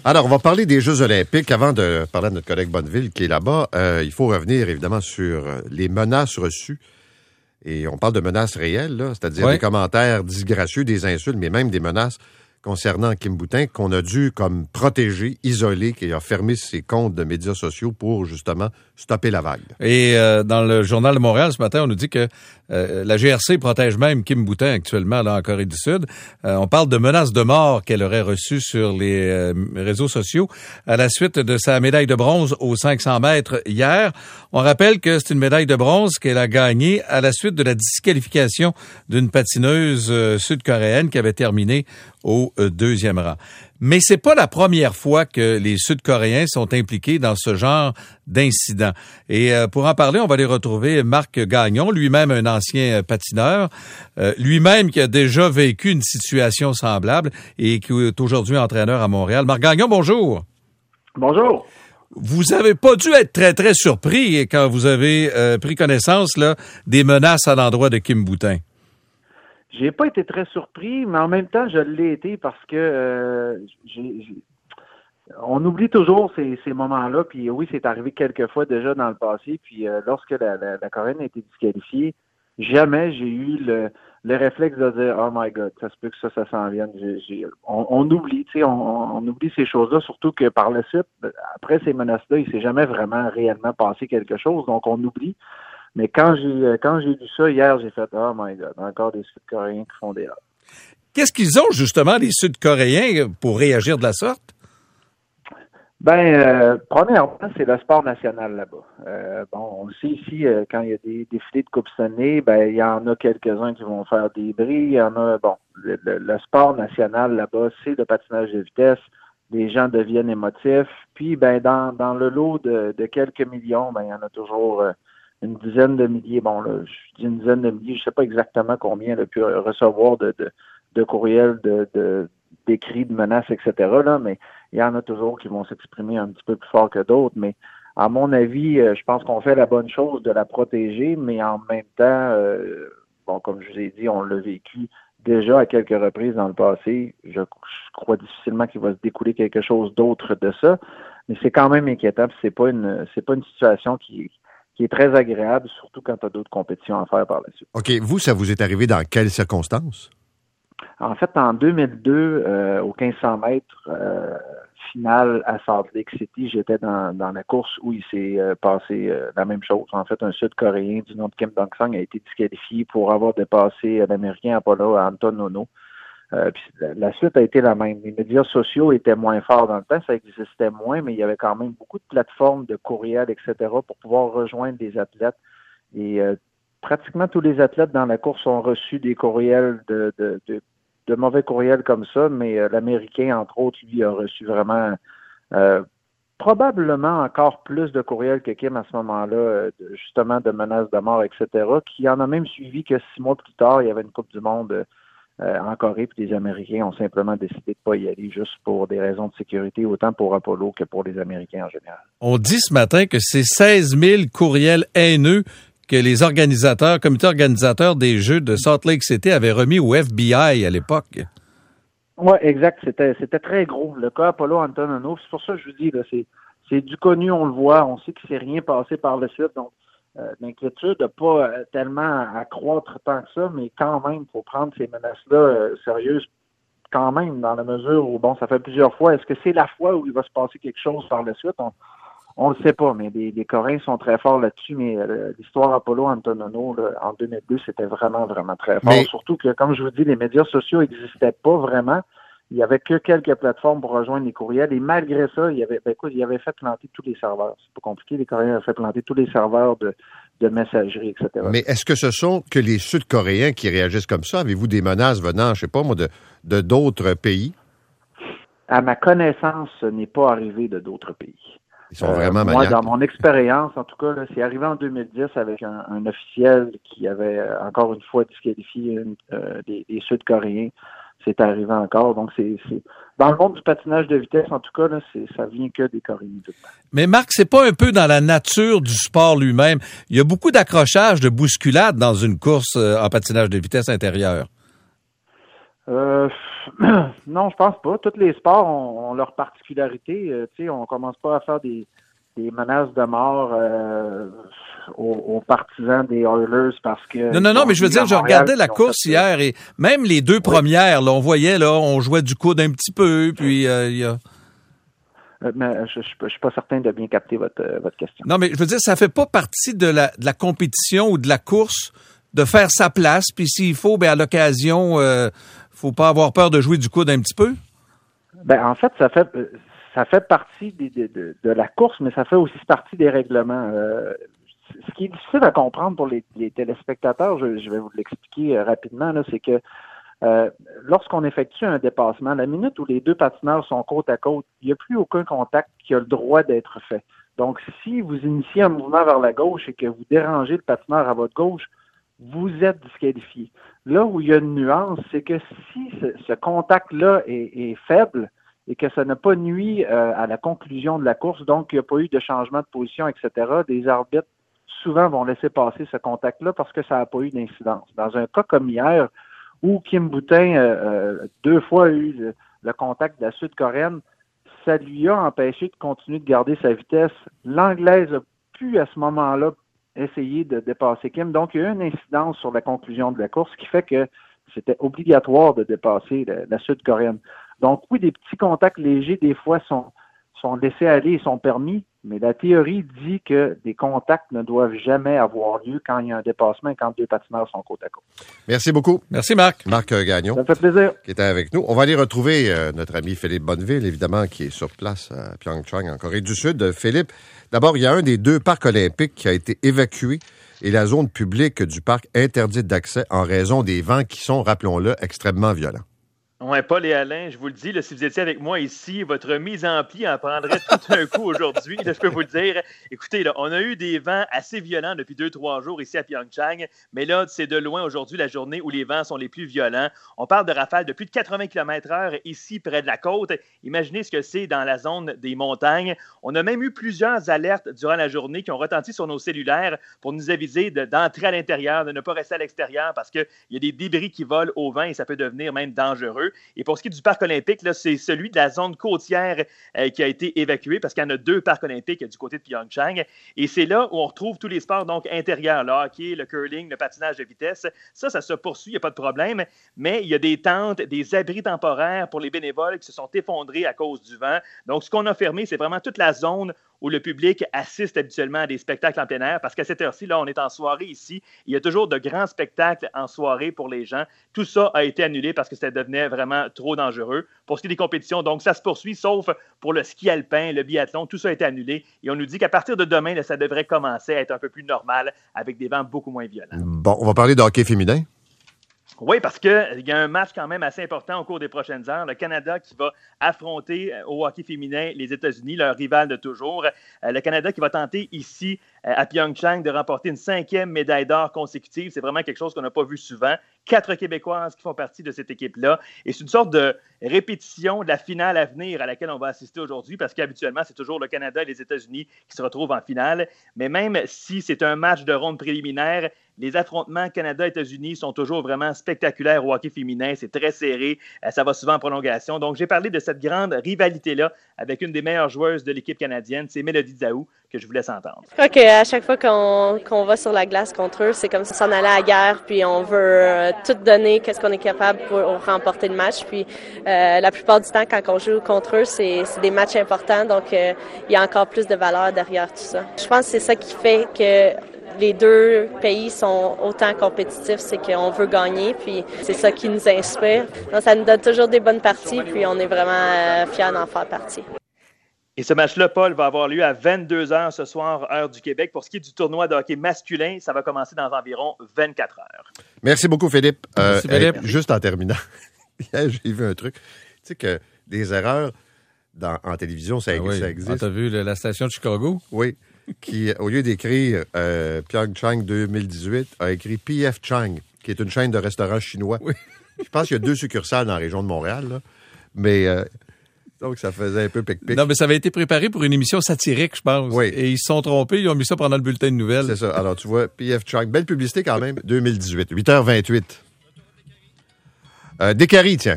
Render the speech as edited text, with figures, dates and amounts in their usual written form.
Alors, on va parler des Jeux olympiques. Avant de parler de notre collègue Bonneville qui est là-bas, il faut revenir évidemment sur les menaces reçues. Et on parle de menaces réelles, là, c'est-à-dire des commentaires disgracieux, des insultes, mais même des menaces concernant Kim Boutin qu'on a dû comme protéger, isoler, qui a fermé ses comptes de médias sociaux pour justement stopper la vague. Et dans le Journal de Montréal ce matin, on nous dit que la GRC protège même Kim Boutin actuellement là en Corée du Sud. On parle de menaces de mort qu'elle aurait reçues sur les réseaux sociaux à la suite de sa médaille de bronze aux 500 mètres hier. On rappelle que c'est une médaille de bronze qu'elle a gagnée à la suite de la disqualification d'une patineuse sud-coréenne qui avait terminé au deuxième rang. Mais c'est pas la première fois que les Sud-Coréens sont impliqués dans ce genre d'incident. Et pour en parler, on va aller retrouver Marc Gagnon, lui-même un ancien patineur, lui-même qui a déjà vécu une situation semblable et qui est aujourd'hui entraîneur à Montréal. Marc Gagnon, bonjour. Bonjour. Vous avez pas dû être très, très surpris quand vous avez pris connaissance là des menaces à l'endroit de Kim Boutin. J'ai pas été très surpris, mais en même temps, je l'ai été parce que on oublie toujours ces moments-là. Puis oui, c'est arrivé quelques fois déjà dans le passé. Puis lorsque la Coréenne a été disqualifiée, jamais j'ai eu le réflexe de dire « Oh my God, ça se peut que ça s'en vienne ». On oublie, tu sais, on oublie ces choses-là, surtout que par la suite, après ces menaces-là, il s'est jamais vraiment réellement passé quelque chose, donc on oublie. Mais quand j'ai lu ça hier, j'ai fait « Oh my God, encore des Sud-Coréens qui font des erreurs ». Qu'est-ce qu'ils ont justement, les Sud-Coréens, pour réagir de la sorte? Premièrement, c'est le sport national là-bas. On le sait ici, quand il y a des défilés de Coupe Stanley, il y en a quelques-uns qui vont faire des bris. Il y en a, le sport national là-bas, c'est le patinage de vitesse. Les gens deviennent émotifs. Puis, dans le lot de quelques millions, il y en a toujours une dizaine de milliers. Bon, là, je dis une dizaine de milliers, je sais pas exactement combien elle a pu recevoir de courriels, d'écrits, de menaces, etc. là, mais il y en a toujours qui vont s'exprimer un petit peu plus fort que d'autres. Mais à mon avis, je pense qu'on fait la bonne chose de la protéger, mais en même temps, comme je vous ai dit, on l'a vécu déjà à quelques reprises dans le passé. Je crois difficilement qu'il va se découler quelque chose d'autre de ça, mais c'est quand même inquiétant. C'est pas une situation qui est très agréable, surtout quand tu as d'autres compétitions à faire par la suite. OK. Vous, ça vous est arrivé dans quelles circonstances? En fait, en 2002, au 1500 mètres finale à Salt Lake City, j'étais dans la course où il s'est passé la même chose. En fait, un Sud-Coréen du nom de Kim Dong-sung a été disqualifié pour avoir dépassé l'Américain Apollo Anton Ono. Puis la suite a été la même. Les médias sociaux étaient moins forts dans le temps, ça existait moins, mais il y avait quand même beaucoup de plateformes de courriels, etc., pour pouvoir rejoindre des athlètes. Et pratiquement tous les athlètes dans la course ont reçu des courriels de mauvais courriels comme ça, mais l'Américain, entre autres, lui, a reçu vraiment probablement encore plus de courriels que Kim à ce moment-là, justement de menaces de mort, etc., qui en a même suivi que 6 mois plus tard, il y avait une Coupe du Monde en Corée, puis les Américains ont simplement décidé de ne pas y aller juste pour des raisons de sécurité, autant pour Apollo que pour les Américains en général. On dit ce matin que c'est 16 000 courriels haineux que les comités organisateurs des Jeux de Salt Lake City avaient remis au FBI à l'époque. Oui, exact. C'était très gros. Le cas Apollo Anton Ono, c'est pour ça que je vous dis, là, c'est du connu, on le voit, on sait qu'il ne s'est rien passé par la suite, donc l'inquiétude n'a pas tellement à croître tant que ça, mais quand même, il faut prendre ces menaces-là sérieuses quand même, dans la mesure où, ça fait plusieurs fois. Est-ce que c'est la fois où il va se passer quelque chose par la suite? On le sait pas, mais les Coréens sont très forts là-dessus, mais l'histoire Apollo Anton Ono, en 2002, c'était vraiment, vraiment très fort. Surtout que, comme je vous dis, les médias sociaux n'existaient pas vraiment. Il y avait que quelques plateformes pour rejoindre les courriels. Et malgré ça, il avait fait planter tous les serveurs. C'est pas compliqué. Les Coréens avaient fait planter tous les serveurs de messagerie, etc. Mais est-ce que ce sont que les Sud-Coréens qui réagissent comme ça? Avez-vous des menaces venant, je sais pas moi, de d'autres pays? À ma connaissance, ce n'est pas arrivé de d'autres pays. Ils sont vraiment moi, maniaques. dans mon expérience, en tout cas, là, c'est arrivé en 2010 avec un officiel qui avait encore une fois disqualifié des Sud-Coréens. C'est arrivé encore. Donc, c'est dans le monde du patinage de vitesse, en tout cas, là, ça vient que des Coréens. Mais Marc, c'est pas un peu dans la nature du sport lui-même. Il y a beaucoup d'accrochages, de bousculades dans une course en patinage de vitesse intérieure. Non, je pense pas. Tous les sports ont leur particularité. Tu sais, on commence pas à faire des menaces de mort aux partisans des Oilers parce que... Non, mais je veux dire, je regardais la course hier et même les deux premières, là, on voyait, là, on jouait du coude un petit peu, puis il y a... Mais je suis pas certain de bien capter votre question. Non, mais je veux dire, ça fait pas partie de la compétition ou de la course de faire sa place, puis s'il faut, à l'occasion, faut pas avoir peur de jouer du coude un petit peu? En fait, ça fait partie de la course, mais ça fait aussi partie des règlements. Ce qui est difficile à comprendre pour les téléspectateurs, je vais vous l'expliquer rapidement, là, c'est que lorsqu'on effectue un dépassement, la minute où les deux patineurs sont côte à côte, il n'y a plus aucun contact qui a le droit d'être fait. Donc, si vous initiez un mouvement vers la gauche et que vous dérangez le patineur à votre gauche, vous êtes disqualifié. Là où il y a une nuance, c'est que si ce contact-là est faible et que ça n'a pas nui à la conclusion de la course, donc il n'y a pas eu de changement de position, etc., des arbitres souvent vont laisser passer ce contact-là parce que ça n'a pas eu d'incidence. Dans un cas comme hier, où Kim Boutin 2 fois a eu le contact de la Sud-Coréenne, ça lui a empêché de continuer de garder sa vitesse. L'Anglaise a pu à ce moment-là essayer de dépasser Kim. Donc, il y a eu une incidence sur la conclusion de la course qui fait que c'était obligatoire de dépasser la Sud-Coréenne. Donc, oui, des petits contacts légers, des fois, sont laissés aller et sont permis, mais la théorie dit que des contacts ne doivent jamais avoir lieu quand il y a un dépassement et quand deux patineurs sont côte à côte. Merci beaucoup. Merci, Marc. Marc Gagnon. Ça me fait plaisir. Qui était avec nous. On va aller retrouver notre ami Philippe Bonneville, évidemment, qui est sur place à Pyeongchang, en Corée du Sud. Philippe, d'abord, il y a un des 2 parcs olympiques qui a été évacué et la zone publique du parc interdite d'accès en raison des vents qui sont, rappelons-le, extrêmement violents. Oui, Paul et Alain, je vous le dis, là, si vous étiez avec moi ici, votre mise en pli en prendrait tout un coup aujourd'hui. Là, je peux vous le dire. Écoutez, là, on a eu des vents assez violents depuis 2-3 jours ici à Pyeongchang, mais là, c'est de loin aujourd'hui la journée où les vents sont les plus violents. On parle de rafales de plus de 80 km/h ici près de la côte. Imaginez ce que c'est dans la zone des montagnes. On a même eu plusieurs alertes durant la journée qui ont retenti sur nos cellulaires pour nous aviser d'entrer à l'intérieur, de ne pas rester à l'extérieur parce qu'il y a des débris qui volent au vent et ça peut devenir même dangereux. Et pour ce qui est du parc olympique, là, c'est celui de la zone côtière qui a été évacué parce qu'il y en a 2 parcs olympiques du côté de Pyeongchang. Et c'est là où on retrouve tous les sports donc intérieurs, le hockey, le curling, le patinage de vitesse. Ça se poursuit, il n'y a pas de problème. Mais il y a des tentes, des abris temporaires pour les bénévoles qui se sont effondrés à cause du vent. Donc, ce qu'on a fermé, c'est vraiment toute la zone où le public assiste habituellement à des spectacles en plein air, parce qu'à cette heure-ci, là, on est en soirée ici. Il y a toujours de grands spectacles en soirée pour les gens. Tout ça a été annulé parce que ça devenait vraiment trop dangereux. Pour ce qui est des compétitions, donc ça se poursuit, sauf pour le ski alpin, le biathlon, tout ça a été annulé. Et on nous dit qu'à partir de demain, là, ça devrait commencer à être un peu plus normal, avec des vents beaucoup moins violents. Bon, on va parler de hockey féminin. Oui, parce qu'il y a un match quand même assez important au cours des prochaines heures. Le Canada qui va affronter au hockey féminin les États-Unis, leur rival de toujours. Le Canada qui va tenter ici à Pyeongchang de remporter une 5e médaille d'or consécutive. C'est vraiment quelque chose qu'on n'a pas vu souvent. 4 Québécoises qui font partie de cette équipe-là. Et c'est une sorte de répétition de la finale à venir à laquelle on va assister aujourd'hui parce qu'habituellement, c'est toujours le Canada et les États-Unis qui se retrouvent en finale. Mais même si c'est un match de ronde préliminaire, les affrontements Canada-États-Unis sont toujours vraiment spectaculaires au hockey féminin. C'est très serré. Ça va souvent en prolongation. Donc, j'ai parlé de cette grande rivalité-là avec une des meilleures joueuses de l'équipe canadienne. C'est Mélodie Daou que je vous laisse entendre. Je crois qu'à chaque fois qu'on va sur la glace contre eux, c'est comme si on s'en allait à la guerre, puis on veut tout donner, qu'est-ce qu'on est capable pour remporter le match. Puis la plupart du temps, quand on joue contre eux, c'est des matchs importants. Donc, il y a encore plus de valeur derrière tout ça. Je pense que c'est ça qui fait que les 2 pays sont autant compétitifs, c'est qu'on veut gagner, puis c'est ça qui nous inspire. Donc, ça nous donne toujours des bonnes parties, puis on est vraiment fiers d'en faire partie. Et ce match-là, Paul, va avoir lieu à 22h ce soir, heure du Québec. Pour ce qui est du tournoi de hockey masculin, ça va commencer dans environ 24 heures. Merci beaucoup, Philippe. Merci, Philippe. Juste en terminant, hier, j'ai vu un truc. Tu sais que des erreurs en télévision, ça existe. Ah, t'as vu la station de Chicago? Oui. Qui, au lieu d'écrire Pyeongchang 2018, a écrit PF Chang, qui est une chaîne de restaurants chinois. Oui. Je pense qu'il y a 2 succursales dans la région de Montréal, là. Mais donc, ça faisait un peu pic-pic. Non, mais ça avait été préparé pour une émission satirique, je pense. Oui. Et ils se sont trompés, ils ont mis ça pendant le bulletin de nouvelles. C'est ça. Alors, tu vois, PF Chang, belle publicité quand même, 2018, 8h28. Descaries, tiens.